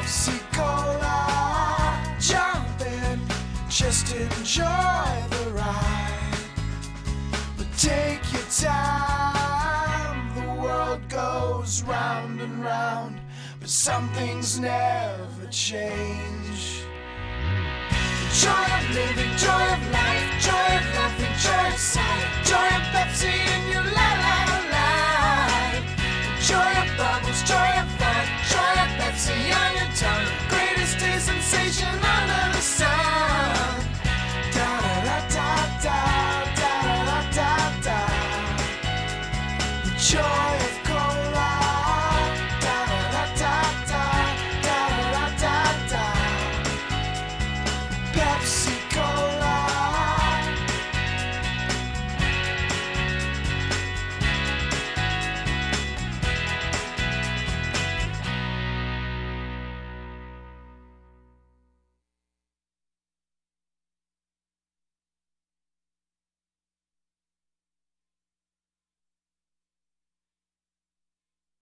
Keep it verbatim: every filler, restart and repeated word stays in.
Pepsi Cola, jump in, just enjoy the ride. But take your time, the world goes round and round, but some things never change. The joy of living, joy of life.